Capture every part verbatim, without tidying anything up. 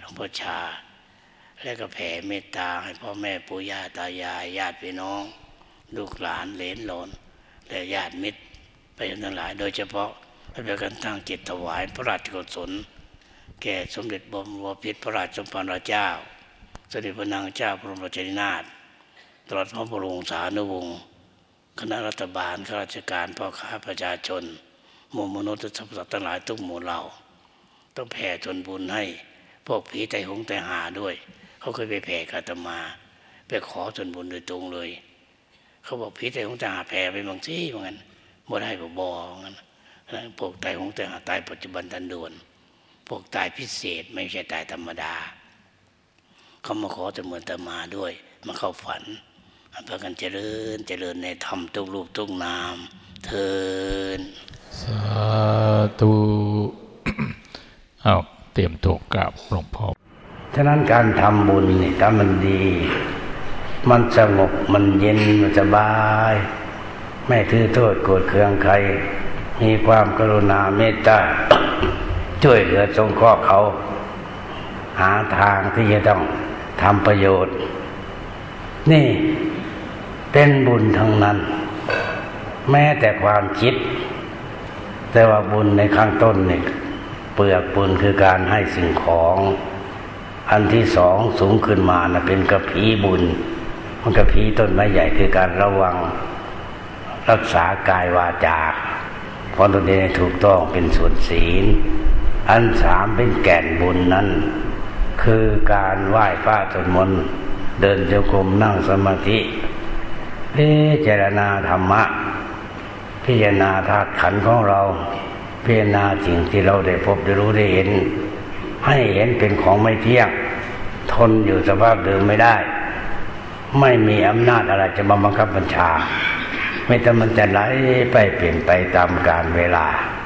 ลวงพ่อชาและก็แผ่เมตตาให้พ่อแม่ปู่ย่าตายายญาติพี่น้องลูกหลานเหลนหลนและญาติมิตรไปทั้งหลายโดยเฉพาะให้เป็นการตั้งจิตถวายพระราชกุศลแก่สมเด็จบรมวพิตรพระราชสมภารเจ้าสมเด็จพระนางเจ้าพระบรมราชินีนาถตลอดพระบรมสานุวงศ์คณะรัฐบาลข้าราชการพ่อค้าประชาชนหมู่มนุษย์และสรรพสัตว์ทั้งหลายทุกหมู่เหล่าต้องแผ่ส่วนบุญให้พวกผีไตหงไตหาด้วยเขาเคยไปแผ่กับอาตมาไปขอส่วนบุญโดยตรงเลยเขาบอกผีไตหงไตหาแผ่ไปบางที่เหมือนกันบ่ได้บ่บองั้นพวกไตหงไตหาตายปัจจุบันทันด่วนพวกตายพิเศษไม่ใช่ตายธรรมดาเขามาขอส่วนบุญอาตมาด้วยมาเข้าฝันพากันเจริญเจริญในธรรมทุกรูปทุกนามเทินสาธุเอาเตรียมตัวกราบหลวงพ่อฉะนั้นการทำบุญนี่ถ้ามันดีมันสงบมันเย็นมันสบายไม่ถือโทษโกรธเคืองใครมีความกรุณาเมตตาช่วยเหลือสงเคราะห์เขาหาทางที่จะต้องทำประโยชน์นี่เป็นบุญทั้งนั้นแม้แต่ความคิดแต่ว่าบุญในข้างต้นนี่เปลือกบุญคือการให้สิ่งของอันที่สองสูงขึ้นมานะเป็นกระพี้บุญมันกระพี้ต้นไม้ใหญ่คือการระวังรักษากายวาจาเพราะตัวนี้ถูกต้องเป็นส่วนศีลอันสามเป็นแก่นบุญนั้นคือการไหว้พระสวดมนต์เดินจงกรมนั่งสมาธิพิจารณาธรรมะพิจารณาธาตุขันธ์ของเราพิจารณาสิ่งที่เราได้พบได้รู้ได้เห็นให้เห็นเป็นของไม่เที่ยงทนอยู่สภาพเดิมไม่ได้ไม่มีอำนาจอะไรจะมาบังคับบัญชาไม่แต่มันจะไหลไปเปลี่ยนไปตามกาลเวลา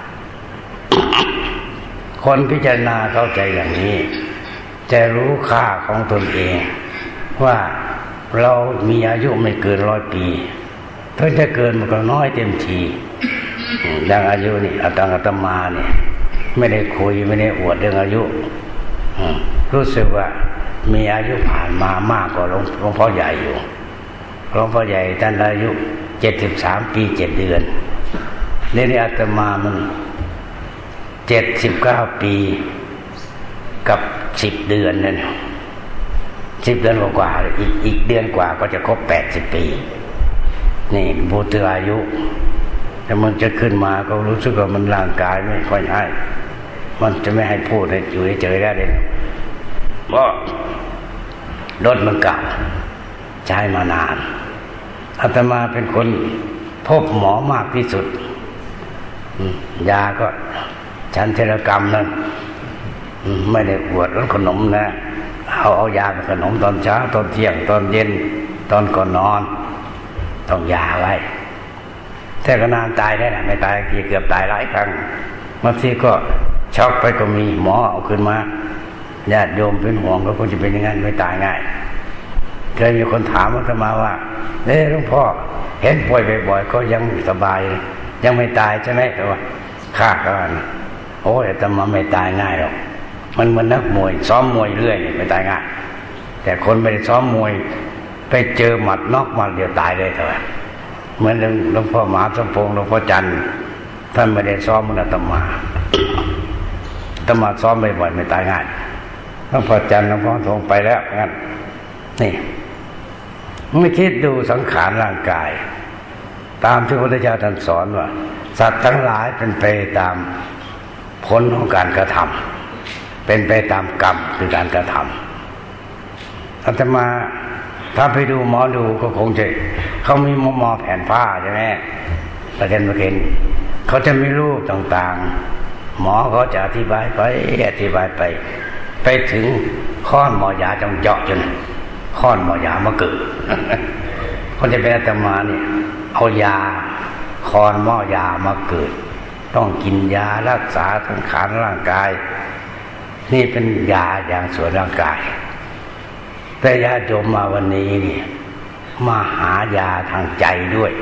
คนพิจารณาเข้าใจอย่างนี้จะรู้ค่าของตนเองว่าเรามีอายุไม่เกินร้อยปีถ้าจะเกินมันก็น้อยเต็มทีดังอายุนี่อาตังอาตมาเนี่ยไม่ได้คุยไม่ได้อวดเรื่องอายุรู้สึกว่ามีอายุผ่านมามากกว่าหลวงหลวงพ่อใหญ่อยู่หลวงพ่อใหญ่ท่านอายุเจ็ดสิบสามปีเจ็ดเดือนนี่นี่อาตมามันเจ็ดสิบเก้าปีกับสิบเดือนนั่นสิบเดือนกว่าอีกอีกเดือนกว่าก็จะครบแปดสิบปีนี่บูตรอายุแต่มันจะขึ้นมาก็รู้สึกว่ามันร่างกายไม่ค่อยให้มันจะไม่ให้พูดให้อยู่เฉยๆได้เลยเพราะรถมันเก่าใช้มานานอาตมาเป็นคนพบหมอมากที่สุดยาก็ฉันเทรกรรมนั่นไม่ได้อวดรถขนมนะเอาเอายาเป็นขนมตอนเช้าตอนเที่ยงตอนเย็นตอนก่อนนอนต้องยาไว้แต่ก็นานตายได้นะไม่ตายทีเกือบตายหลายครั้งบางทีก็ช็อกไปก็มีหมอเอาขึ้นมาญาติโยมเป็นห่วงก็คงจะเป็นอย่างนั้นไม่ตายง่ายเคยมีคนถามอาตมาว่าเอ้หลวงพ่อเห็นป่วยบ่อยๆก็ยังสบายยังไม่ตายใช่ไหมแต่ว่าข้าก็โอ้ยอาตมาไม่ตายง่ายหรอกมันเหมือนนักมวยซ้อมมวยเรื่อยไม่ตายง่ายแต่คนไม่ได้ซ้อมมวยไปเจอหมัดนอกหมัดเดียวตายเลยเถอะเหมือนหลวงพ่อมหาสมพงษ์หลวงพ่อจันทร์ท่านไม่ได้ซ้อมมันอาตมาอาตมาซ้อมบ่อยๆไม่ตายง่ายหลวงพ่อจันทร์หลวงพ่อทงไปแล้วงั้นนี่ไม่คิดดูสังขารร่างกายตามที่พระพุทธเจ้าท่านสอนว่าสัตว์ทั้งหลายเป็นไปตามผลของการกระทำเป็นไปตามกรรมคือการกระทำอาตมาถ้าไปดูหมอดูก็คงจะเขามีหมอหมอแผ่นผ้าใช่ไหมประเด็นประเด็นเขาจะมีรูปต่างๆหมอเขาจะอธิบายไปอธิบายไปไปถึงค้อนหมอยาจงเจาะจนค้อนหมอยามาเกิดคนจะเป็นอาตมาเนี่ยเอายาค้อนหมอยามาเกิดต้องกินยารักษาสังขารร่างกายนี่เป็นยาอย่างส่วนร่างกายแต่ญาติโยมมาวันนี้นี่มาหายาทางใจด้วย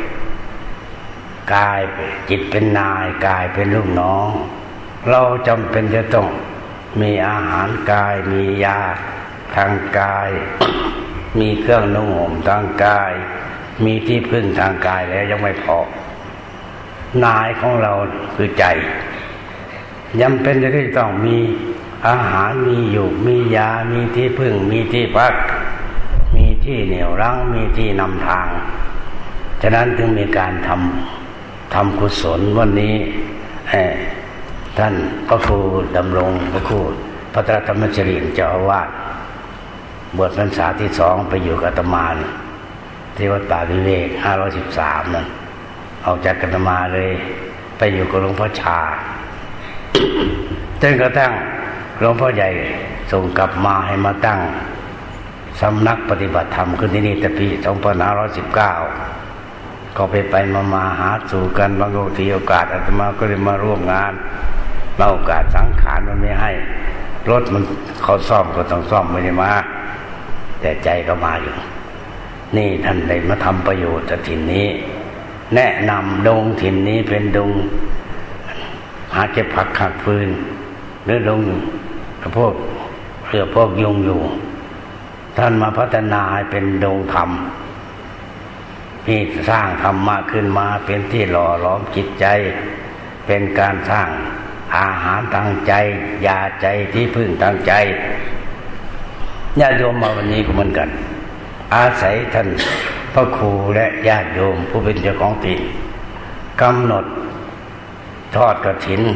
กายจิตเป็นนายกายเป็นลูกน้องเราจำเป็นจะต้องมีอาหารกายมียาทางกายมีเครื่องนุ่งห่มทางกายมีที่พึ่งทางกายแล้วยังไม่พอนายของเราคือใจจำเป็นจะต้องมีอาหารมีอยู่มียามีที่พึ่งมีที่พักมีที่เหนี่ยวรั้งมีที่นำทางฉะนั้นถึงมีการทำทำกุศลวันนี้ท่านพระครูดำรงพระครูพระธรรมชรินทร์เจ้าอาวาสบวชพรรษาที่สองไปอยู่กับอาตมาที่วัดป่าวิเวกห้าร้อยสิบสามนั่นออกจากอาตมาเลยไปอยู่กับหลวงพ่อชาจนกระทั่งหลวงพ่อใหญ่ส่งกลับมาให้มาตั้งสำนักปฏิบัติธรรมขึ้นที่นี่แต่ปีสองพันห้าร้อยสิบเก้าก็ไปไปมามาหาสู่กันบางทีโอกาสอาตมาก็เลยมาร่วมงานบางโอกาสสังขารมันไม่ให้รถมันเขาซ่อมก็ต้องซ่อมไม่ได้มาแต่ใจก็มาอยู่นี่ท่านได้มาทำประโยชน์จากถิ่นนี้แนะนำดงถิ่นนี้เป็นดงหาเก็บผักขัดฟืนหรือดงพวกเรือพวกยุงอยู่ท่านมาพัฒนาให้เป็นดงธรรมที่สร้างธรรมะขึ้นมาเป็นที่หล่อหลอมจิตใจเป็นการสร้างอาหารทางใจยาใจที่พึ่งทางใจญาติโยมมาวันนี้ก็เหมือนกันอาศัยท่านพระครูและญาติโยมผู้เป็นเจ้าของถิ่นกำหนดทอดกฐิน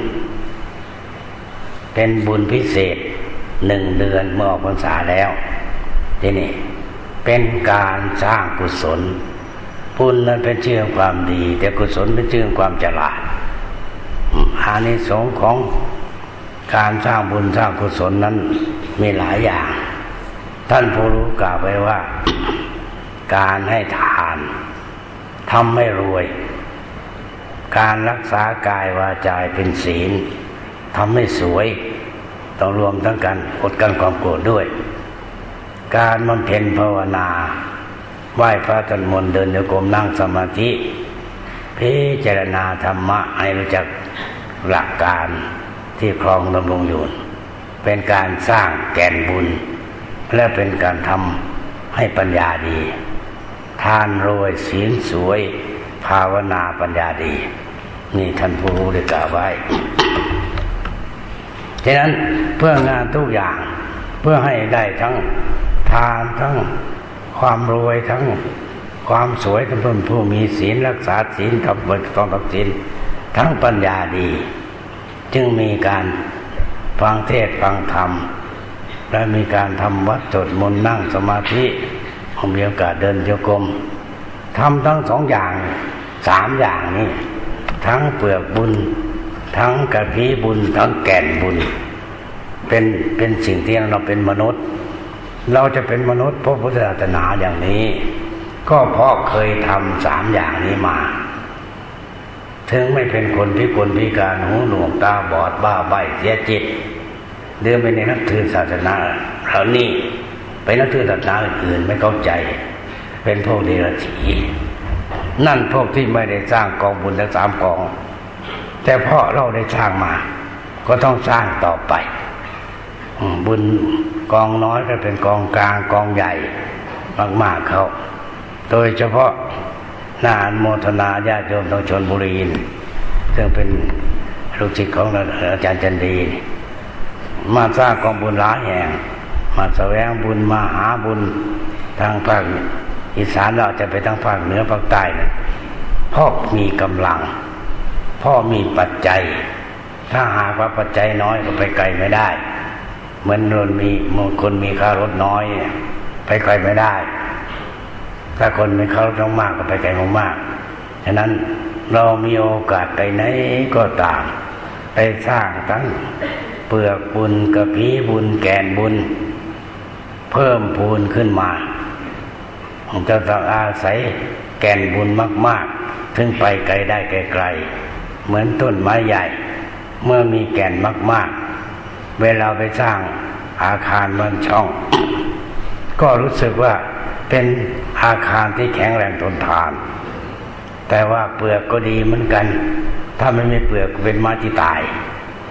เป็นบุญพิเศษหนึ่งเดือนเมื่อออกพรรษาแล้วที่นี่เป็นการสร้างกุศลบุญนั้นเป็นชื่อความดีแต่กุศลเป็นชื่อความฉลาดอานิสงส์ของการสร้างบุญสร้างกุศลนั้นมีหลายอย่างท่านผู้รู้กล่าวไว้ว่าการให้ทานทำให้รวยการรักษากายวาจาเป็นศีลทำให้สวยต้องรวมทั้งกันอดกั้นความโกรธด้วยการบำเพ็ญภาวนาไหว้พระสวดมนต์เดินโยกมนั่งสมาธิพิจารณาธรรมะให้รู้จักหลักการที่ครองดำรงอยู่เป็นการสร้างแก่นบุญและเป็นการทำให้ปัญญาดีทานรวยศีลสวยภาวนาปัญญาดีนี่ท่านผู้รู้ได้กล่าวไว้ฉะนั้นเพื่องานทุกอย่างเพื่อให้ได้ทั้งทานทั้งความรวยทั้งความสวยทั้งผู้มีศีลรักษาศีลทำบุญต้องทำศีลทั้งปัญญาดีจึงมีการฟังเทศน์ฟังธรรมและมีการทำวัดสวดมนต์นั่งสมาธิมีโอกาสเดินโยกมทำทั้งสองอย่างสามอย่างนี้ทั้งเปลือกบุญทั้งกะพีบุญทั้งแก่นบุญเป็นเป็นสิ่งที่เราเป็นมนุษย์เราจะเป็นมนุษย์พระพุทธศาสนาอย่างนี้ก็เพราะเคยทำสามอย่างนี้มาถึงไม่เป็นคนพิกลพิการหูหนวกตาบอดบ้าใบ้เสียจิตเดินไปในนักถือศาสนาเหล่านี้ไปนักถือศาสนาอื่นไม่เข้าใจเป็นพวกเดรัจฉีนั่นพวกที่ไม่ได้สร้างกองบุญทั้งสามกองแต่เพราะเราได้สร้างมาก็ต้องสร้างต่อไปบุญกองน้อยก็เป็นกองกลางกองใหญ่มากๆเขาโดยเฉพาะน่าอนุโมทนาญาติโยมทางชลบุรีซึ่งเป็นลูกศิษย์ของอาจารย์จันดีมาสร้างกองบุญหลายแห่งมาแสวงบุญมาหาบุญทางภาคอีสานเราจะไปทางภาคเหนือภาคใต้นะพ่อมีกำลังพ่อมีปัจจัยถ้าหากว่าปัจจัยน้อยก็ไปไกลไม่ได้เหมือนคนมีคนมีค่ารถน้อยไปไกลไม่ได้ถ้าคนมีค่ารถมากก็ไปไกลมากฉะนั้นเรามีโอกาสไปไหนก็ตามไปสร้างทั้งเปลือกบุญกะพีบุญแก่นบุญเพิ่มพูนขึ้นมาจะต้องอาศัยแก่นบุญมากๆถึงไปไกลได้ไกลๆเหมือนต้นไม้ใหญ่เมื่อมีแก่นมากๆเวลาไปสร้างอาคารบนช่องก็รู้สึกว่าเป็นอาคารที่แข็งแรงทนทานแต่ว่าเปลือกก็ดีเหมือนกันถ้าไม่มีเปลือกเป็นไม้ที่ตาย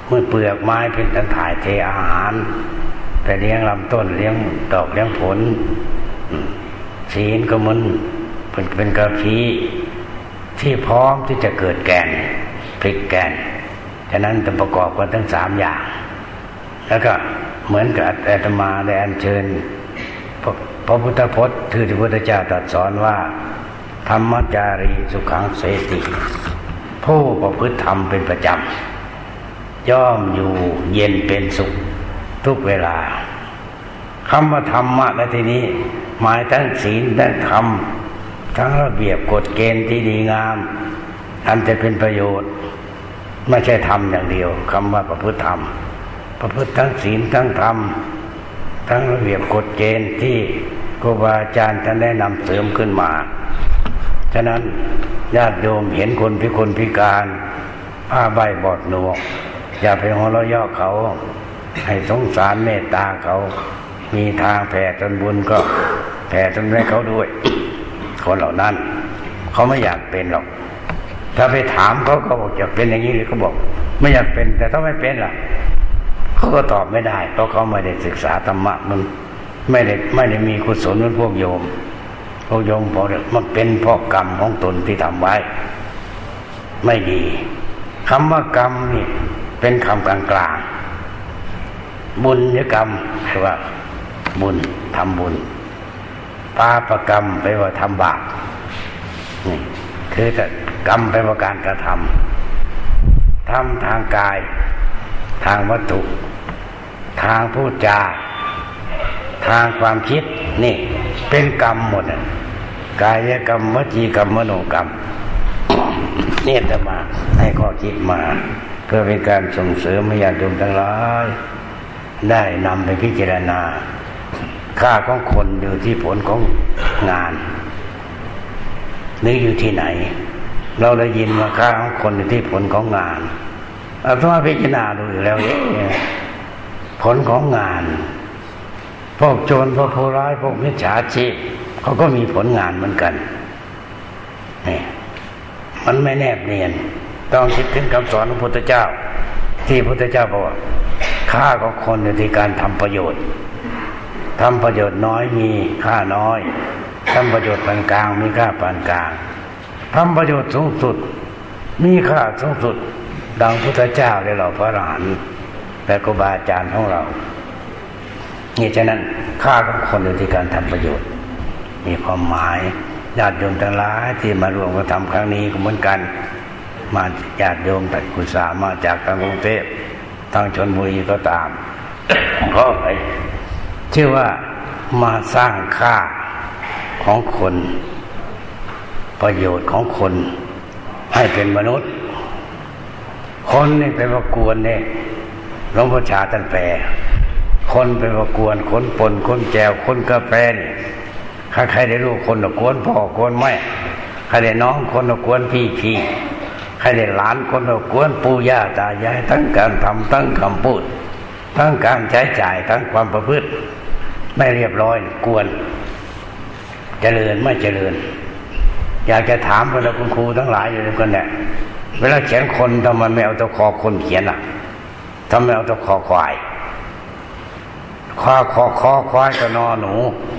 เมื่อเปลือกไม้เป็นตันถ่ายเทอาหารไปเลี้ยงลำต้นเลี้ยงดอกเลี้ยงผลศีลก็เหมือนเป็นเป็นกระพี้ที่พร้อมที่จะเกิดแก่นพลิกแก่นฉะนั้นต้องประกอบกันทั้งสามอย่างแล้วก็เหมือนกับอาตมาได้อัญเชิญพระพุทธพจน์ที่พระพุทธเจ้าตรัสสอนว่าธรรมจารีสุขังเสติผู้ประพฤติธรรมเป็นประจำย่อมอยู่เย็นเป็นสุขทุกเวลาคำว่าธรรมะในที่นี้หมายทั้งศีลทั้งธรรมทั้งระเบียบกฎเกณฑ์ที่ดีงามอันจะเป็นประโยชน์ไม่ใช่ธรรมอย่างเดียวคำว่าประพฤติธรรมประพฤติทั้งศีลทั้งธรรมทั้งระเบียบกฎเกณฑ์ที่ครูบาอาจารย์ท่านได้นำเสริมขึ้นมาฉะนั้นญาติโยมเห็นคนพิกลพิการผ้าใบบอดหนวกอย่าไปหัวเราะย่อเขาให้สงสารเมตตาเขามีทางแผ่ตนบุญก็แผ่ตนให้เขาด้วยคนเหล่านั้นเขาไม่อยากเป็นหรอกถ้าไปถามเขาเขาบอกอยากเป็นอย่างนี้หรือเขาบอกไม่อยากเป็นแต่ถ้าไม่เป็นล่ะเขาก็ตอบไม่ได้เพราะเขาไม่ได้ศึกษาธรรมะมันไม่ได้ไม่ได้มีกุศลเหมือนพวกโยมพวกโยมบอกมันเป็นเพราะกรรมของตนที่ทำไว้ไม่ดีคำว่ากรรมนี่เป็นคำกลางๆบุญหรือกรรมแปลว่าบุญทำบุญปาปกรรมแปลว่าทำบาปนี่คือกรรมแปลว่าการกระทำทำทางกายทางวัตถุทางพูดจาทางความคิดนี่เป็นกรรมหมดกายกรรมวจีกรรมมโนกรรมนี่จะมาให้ข้อคิดมาเพื่อเป็นการส่งเสริมให้ญาติโยมทั้งหลายได้นำไปพิจารณาค่าของคนอยู่ที่ผลของงานนี่อยู่ที่ไหนเราได้ยินว่าค่าของคนอยู่ที่ผลของงานเอาถ้าพิจารณาดูอยู่แล้วผลของงานพวกโจรพวกผู้ร้ายพวกมิจฉาชีพเขาก็มีผลงานเหมือนกันนี่มันไม่แนบเนียนต้องคิดถึงคำสอนของพระพุทธเจ้าที่พระพุทธเจ้าบอกว่าค่าของคนอยู่ที่การทำประโยชน์ทำประโยชน์น้อยมีค่าน้อยทำประโยชน์ปานกลางมีค่าปานกลางทำประโยชน์สูงสุดมีค่าสูงสุดดังพุทธเจ้าและเหล่าพระอรหันต์และครูบาอาจารย์ของเรานี่ฉะนั้นค่าของคนอยู่ที่การทำประโยชน์มีความหมายญาติโยมทั้งหลายที่มาร่วมกระทำครั้งนี้ก็เหมือนกันมาญาติโยมแต่กุศลมาจากทางกรุงเทพทางชลบุรีก็ตามเพราะอะไรชื่อว่ามาสร้างค่าของคนประโยชน์ของคนให้เป็นมนุษย์คนนี่เป็นว่ากวนเนี่ยหลวงพ่อชาท่านแปลคนเป็นว่ากวนคนปนคนแจวคนกาแฟนี่ถ้าใครได้ลูกคนก็กวนพ่อกวนแม่ใครได้น้องคนก็กวนพี่พี่ใครได้หลานคนก็กวนปู่ย่าตายายทั้งการทำทั้งคำพูดทั้งการใช้จ่ายทั้งความประพฤติไม่เรียบร้อยกวนเจริญไม่เจริญอยากจะถามพวกเราคุณครูทั้งหลายอยู่ด้วยกันเนี่ยเวลาเขียนคนทำไมไม่เอาตัวคอคนเขียนอ่ะทำไมเอาตัวคอควายคอคอคอควายกับนอหนู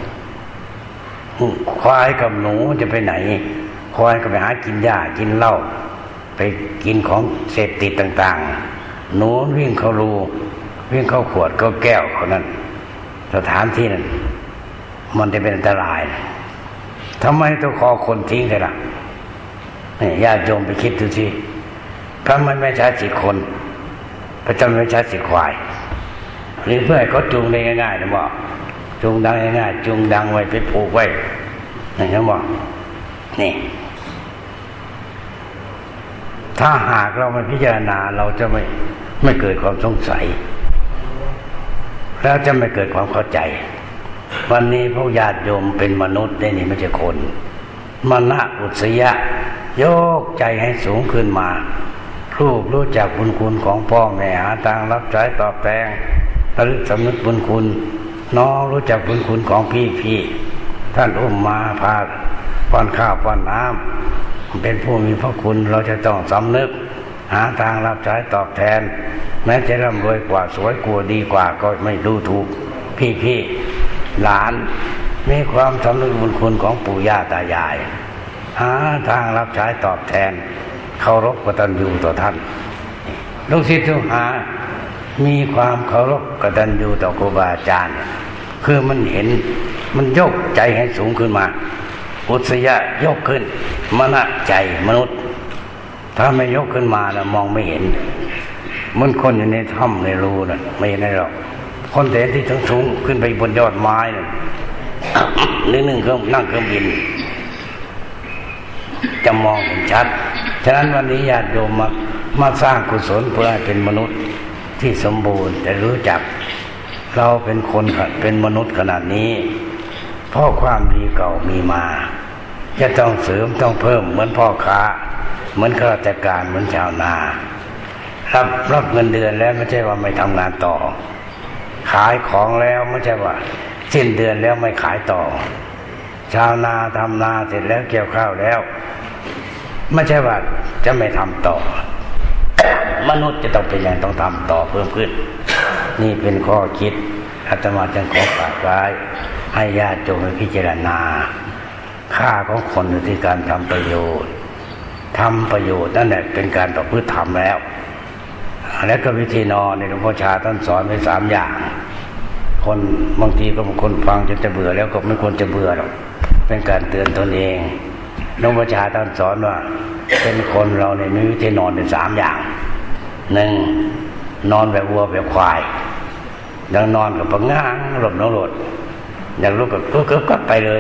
ควายกับหนูจะไปไหนควายก็ไปหากินหญ้ากินเหล้าไปกินของเสพติดต่างๆหนูวิ่งเข้ารูวิ่งเข้าขวดเข้าแก้วเขานั้นสถานที่นั้นมันจะเป็นอันตรายทำไมต้องคอคนทิ้งกันล่ะนี่ญาติโยมไปคิดดูสิพระมันไม่ใช่จิตคนพระเจ้าไม่ใช่จิตควายหรือเพื่อให้เขาจูงได้ง่ายๆนะบอกจูงดังง่ายๆจูงดังไว้ไปผูกไว้อย่างนั้นบอกนี่ถ้าหากเราไม่พิจารณาเราจะไม่ไม่เกิดความสงสัยแล้วจะไม่เกิดความเข้าใจวันนี้พวกญาติโยมเป็นมนุษย์ได้นี่ไม่ใช่คนมนะอุสยะโยกใจให้สูงขึ้นมาลูกรู้จักบุญคุณของพ่อแม่หาทางรับใช้ตอบแทนระลึกสำนึกบุญคุณน้องรู้จักบุญคุณของพี่พี่ท่านอุ้มมาพาป้อนข้าวป้อนน้ำเป็นผู้มีพระคุณเราจะต้องสำนึกหาทางรับใช้ตอบแทนแม้จะร่ำรวยกว่าสวยกว่าดีกว่าก็ไม่ดูถูกพี่ๆหลานมีความสำนึกบุญคุณของปู่ย่าตายายหาทางรับใช้ตอบแทนเคารพกตัญญูต่อท่านลูกศิษย์ลูกหามีความเคารพกตัญญูต่อครูบาอาจารย์คือมันเห็นมันยกใจให้สูงขึ้นมาอุตยะยกขึ้นมณะใจมนุษย์ถ้าไม่ยกขึ้นมานะมองไม่เห็นมันคนอยู่ในถ้ำในรูน่ะไม่เห็นได้หรอกคนแต่ที่ทั้งสูงขึ้นไปบนยอดไม้น่ะนึกหนึ่งเครื่องนั่งเครื่องบินจะมองเห็นชัดฉะนั้นวันนี้ญาติโยมมามาสร้างกุศลเพื่อให้เป็นมนุษย์ที่สมบูรณ์แต่รู้จักเราเป็นคนเป็นมนุษย์ขนาดนี้เพราะความดีเก่ามีมาจะต้องเสริมต้องเพิ่มเหมือนพ่อค้าเหมือนข้าราชการเหมือนชาวนารับรับเงินเดือนแล้วไม่ใช่ว่าไม่ทำงานต่อขายของแล้วไม่ใช่ว่าสิ้นเดือนแล้วไม่ขายต่อชาวนาทำนาเสร็จแล้วเกี่ยวข้าวแล้วไม่ใช่ว่าจะไม่ทำต่อ มนุษย์จะต้องเป็นอย่างต้องทำต่อเพิ่มขึ้นนี่เป็นข้อคิดอาตมาจึงขอฝากไว้ให้ญาติโยมพิจารณาค่าของคนอยู่ที่การทำประโยชน์ทำประโยชน์นั่นแหละเป็นการประพฤติธรรมแล้วและก็วิธีนอนในหลวงพ่อชาท่านสอนไว้สามอย่างคนบางทีก็บางคนฟังจนจะเบื่อแล้วก็ไม่ควรจะเบื่อหรอกเป็นการเตือนตนเองหลวงพ่อชาท่านสอนว่าเป็นคนเราเนี่ยมีวิธีนอนเป็นสามอย่างหนึ่งนอนแบบวัวแบบควายดังนอนกับปังง้างหลบน้องหลดอย่างลูกกับก็เกือบกับไปเลย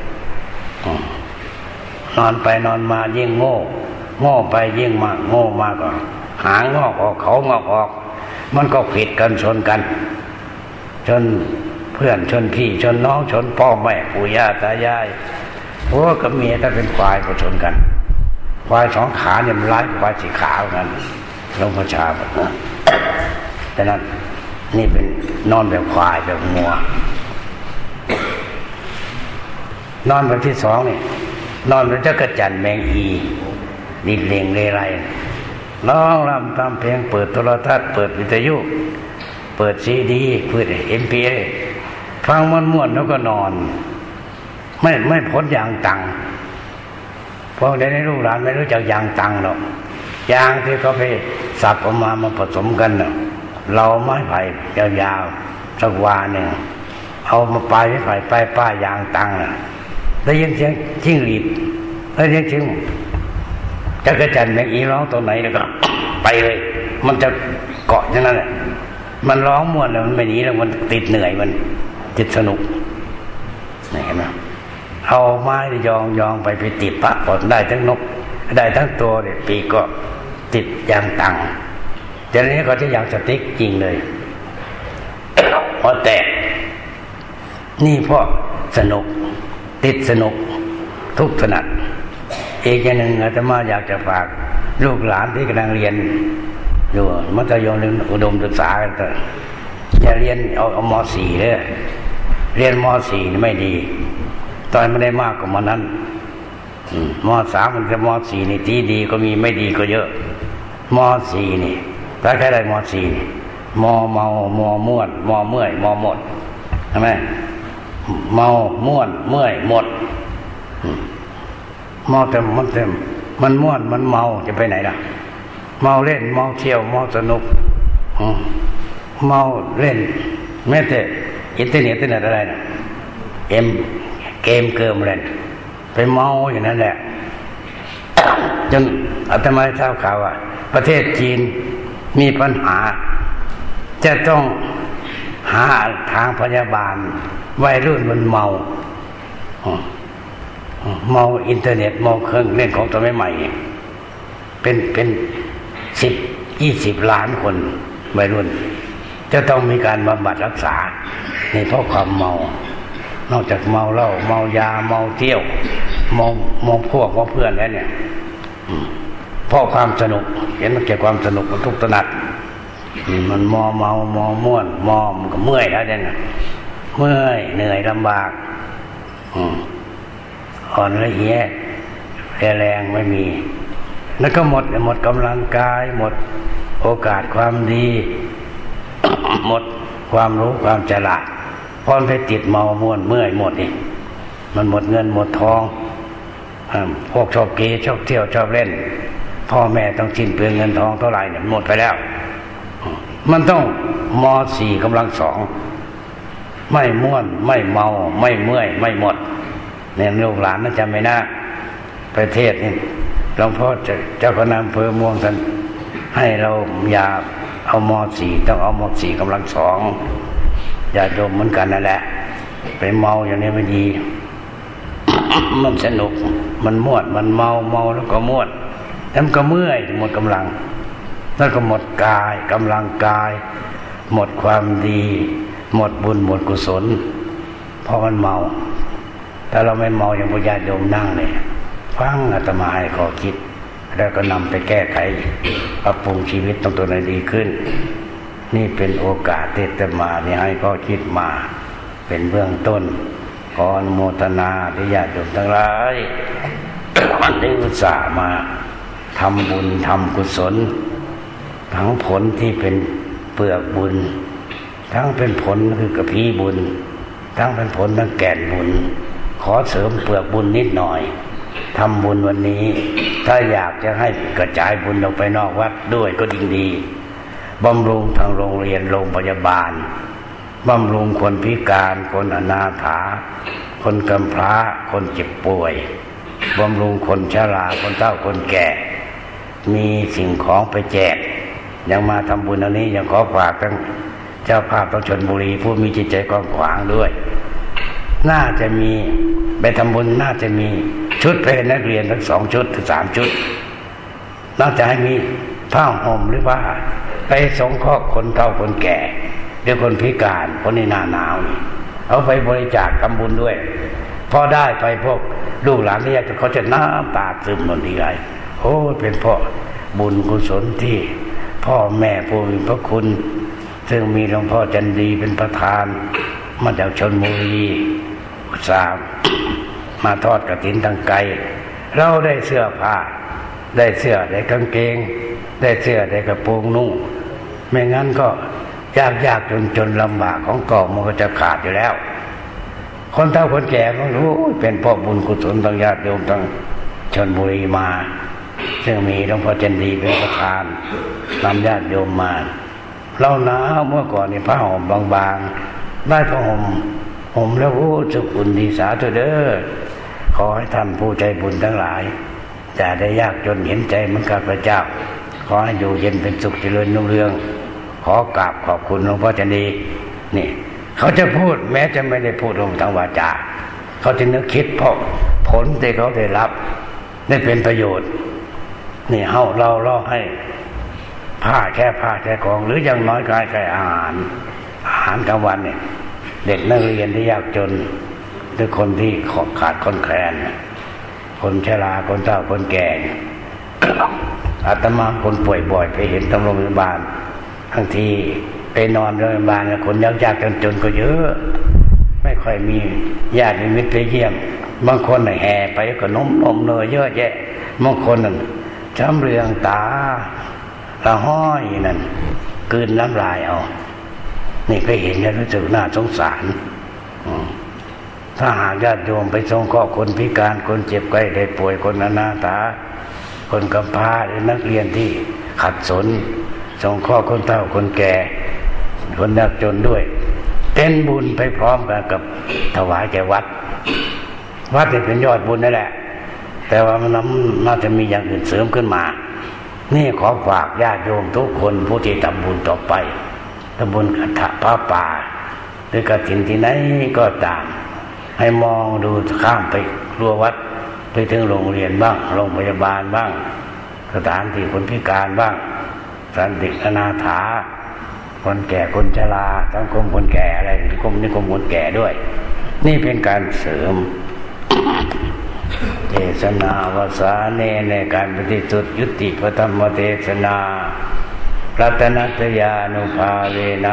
นอนไปนอนมายิ่งโง่โง่ไปยิ่งมากโง่มากก็หางงอกออกเขางอกออกมันก็ผิดกันชนกันชนเพื่อนชนพี่ชนน้องชนพ่อแม่ปู่ย่าตายายผัวกับเมียถ้าเป็นควายก็ชนกันควายสองขาเนี่ยมันร้ายกว่าควายสี่ขาเหมือนกันหลวงพ่อชาบอกนะแต่นั้นนี่เป็นนอนแบบควายแบบงัวนอนแบบที่สองนี่นอนแบบเจ้ากระจันแมงอีดินเลงเรไรร้องรำทำเพลงเปิดโทรทัศน์เปิดวิทยุเปิดซีดีเปิดเอ็มพีฟังม่วนๆแล้วก็นอนไม่ไม่พ้นยางตังเพราะในลูกหลานไม่รู้จักยางตังหรอกยางที่เขาไปสับออกมามาผสมกันเนาะเราไม้ไผ่ยาวๆสักวาหนึ่งเอามาปลายไม้ไผ่ปลายป้ายางตังน่ะได้ยินเสียงจิ้งหรีดได้ยินเสียงจักรจันทร์แมงอีร้องตัวไหนแล้วก็ไปเลยมันจะเกาะอย่างนั้นแหละมันร้องม่วนแล้วมันไม่หนีแล้วมันติดเหนื่อยมันติดสนุกนี่เห็นไหมเอาไม้ยองยองไปไปติดปะปอดได้ทั้งนกได้ทั้งตัวเนี่ยปีก็ติดยางตังแต่นี้ก็จะยางสติ๊กจริงเลยพอแตกนี่เพราะสนุกติดสนุกทุกถนัดอีกอย่างหนึ่งอาตมาอยากจะฝากลูกหลานที่กำลังเรียนอยู่มัธยมหรืออุดมศึกษากันแต่อย่าเรียนเอาเอาม.สี่ เลยเรียนม.สี่ นี่ไม่ดีตอนไม่ได้มากกว่ามันนั้นม.สาม มันจะม.สี่ นี่ที่ดีก็มีไม่ดีก็เยอะม.สี่ นี่ถ้าใครได้ม.สี่ ม.เมามอม่วนมอเมื่อยมอหมดใช่ไหมเมาม่วนเมื่อยหมดเมาแต่มันเต็มมันม่วนมันเมาจะไปไหนล่ะเมาเล่นเมาเที่ยวเมาสนุกเมาเล่นแม้แต่อินเทอร์เน็ตอินเทอร์เน็ตอะไรนะเอ็มเกมเกิมอะไรไปเมาอย่างนั้นแหละจนอาตมาทราบข่าวว่าประเทศจีนมีปัญหาจะต้องหาทางพยาบาลวัยรุ่นมันเมาเมาอินเทอร์เน็ตเมาเครื่องเล่นของตัวใหม่ๆเป็นเป็นสิบยี่สิบล้านคนวัยรุ่นจะต้องมีการบำบัดรักษาในเพราะความเมานอกจากเมาเหล้าเมายาเมาเที่ยวเมาเมาพวกเมาเพื่อนแล้วเนี่ยเพราะความสนุกเห็นมันเกี่ยวกับความสนุกมันทุกตระหนักมันมอเมามอม่วนมอมันก็เมื่อยแล้วเนี่ยเมื่อยเหนื่อยลำบากอ่อนละเอียดแรงไม่มีแล้วก็หมดหมดกำลังกายหมดโอกาสความดี หมดความรู้ความฉลาดพอไปติดเมาม่วนเมื่อยหมดนี่มันหมดเงินหมดทองพวกชอบเกย์ชอบเที่ยวชอบเล่นพ่อแม่ต้องสิ้นเปลืองเงินทองเท่าไหร่เนี่ยหมดไปแล้วมันต้องม.สี่กำลังสองไม่ม่วนไม่เมาไม่เมื่อยไม่หมดเนี่ยลูกหลานน่าจำไม่น่าประเทศนี่หลวงพ่อเจ้าคณะอำเภอม่วงท่านให้เราอย่าเอาม.สี่ต้องเอาม.สี่กำลังสองอย่าดมเหมือนกันนั่นแหละไปเมาอย่างนี้ไม่ดี มันสนุกมันม่วนมันเมาเมาแล้วก็ม่วนแล้วมันก็เมื่อยหมดกำลังแล้วก็หมดกายกำลังกายหมดความดีหมดบุญหมดกุศลเพราะมันเมาถ้าเราไม่เมาอย่างพระญาติโยมนั่งเลยฟังอาตมาให้ข้อคิดแล้วก็นำไปแก้ไขปรับปรุงชีวิตต้องตัวให้ดีขึ้นนี่เป็นโอกาสที่อาตมาเนี่ยให้ข้อคิดมาเป็นเบื้องต้นขออนุโมทนาที่ญาติโยมทั้งหลายวันนี้อุตส่าห์มาทำบุญทำกุศลทั้งผลที่เป็นเปลือกบุญทั้งเป็นผลคือกระพี้บุญทั้งเป็นผลทั้งแก่นบุญขอเสริมเปลือกบุญนิดหน่อยทำบุญวันนี้ถ้าอยากจะให้กระจายบุญออกไปนอกวัดด้วยก็ยิ่งดีบำรุงทางโรงเรียนโรงพยาบาลบำรุงคนพิการคนอนาถาคนกำพร้าคนเจ็บป่วยบำรุงคนชราคนเฒ่าคนแก่มีสิ่งของไปแจกยังมาทำบุญอันนี้ยังขอฝากทั้งเจ้าภาพทั้งชลบุรีผู้มีจิตใจกว้างขวางด้วยน่าจะมีไปทำบุญน่าจะมีชุดไปให้นักเรียนทั้งสองชุดถึงสามชุดน่าจะให้มีผ้าห่มหรือว่าไปสงเคราะห์คนเฒ่าคนแก่หรือคนพิการคนในหน้าหนาวนี่เอาไปบริจาคทำบุญด้วยพอได้ไปพวกลูกหลานที่เขาจะน้ำตาซึมหมดทีไรโอ้เป็นเพราะบุญกุศลที่พ่อแม่ผู้มีพระคุณซึ่งมีหลวงพ่อจันดีเป็นประธานมาจากชลบุรีอุตส่าห์มาทอดกฐินทางไกลเราได้เสื้อผ้าได้เสื้อได้กางเกงได้เสื้อได้กระโปรงนุ่งไม่งั้นก็ยากยากจนจนลำบากของกองมันก็จะขาดอยู่แล้วคนเฒ่าคนแก่ก็รู้เป็นเพราะบุญกุศลทางญาติโยมทางชลบุรีมาซึ่งมีหลวงพ่อจันดีเป็นประธานนำญาติโยมมาเราหนาวเมื่อก่อนนี่ผ้าห่มบางๆได้ผ้าห่มห่มแล้วโอ้จะอุ่นดีสาธุเด้อขอให้ท่านผู้ใจบุญทั้งหลายจะได้ยากจนเห็นใจเหมือนกับพระเจ้าขอให้อยู่เย็นเป็นสุขเจริญรุ่งเรืองขอกราบขอบคุณหลวงพ่อจันดีนี่เขาจะพูดแม้จะไม่ได้พูดลงทางวาจาเขาจะนึกคิดเพราะผลที่เขาได้รับได้เป็นประโยชน์นี่เฮาเราเราให้ผ้าแค่ผ้าแค่ของหรืออย่างน้อยก็ให้อาหารอาหารกลางวันเนี่ยเด็กนักเรียนที่ยากจนหรือคนที่ขาดคนแคลนคนชราคนเฒ่าคนแก่อาตมาคนป่วยบ่อยไปเห็นตำรวจโรงพยาบาลทั้งทีไปนอนโรงพยาบาลคนยากยากจนจนก็เยอะไม่ค่อยมีญาติมิตรไปเยี่ยมบางคนแห่ไปก็นมนมเนยเยอะแยะบางคนนั่นช้ำเรืองตาละห้อยนั่นกลืนน้ำลายเอานี่ก็เห็นแล้วรู้สึกน่าสงสารถ้าหากญาติโยมไปสงเคราะห์คนพิการคนเจ็บไข้ได้ป่วยคนอนาถาคนกำพร้าหรือนักเรียนที่ขัดสนสงเคราะห์คนเฒ่าคนแก่คนยากจนด้วยเป็นบุญไปพร้อมกันกับถวายแก่วัดวัดนี่เป็นยอดบุญนั่นแหละแต่ว่ามันน่าจะมีอย่างอื่นเสริมขึ้นมานี่ขอฝากญาติโยมทุกคนผู้ที่ทำบุญต่อไปทำบุญกับพระป่าหรือกฐินที่ไหนก็ตามให้มองดูข้ามไปครัววัดไปถึงโรงเรียนบ้างโรงพยาบาลบ้างสถานที่คนพิการบ้างสถานเด็กอนาถาคนแก่คนชราสังคมคนแก่อะไรกรมนิคมคนแก่ด้วยนี่เป็นการเสริมเทศนาวสาเนในการปฏิสุทธิยุติพระธรรมเทศนารัตนัตยานุภาเวนะ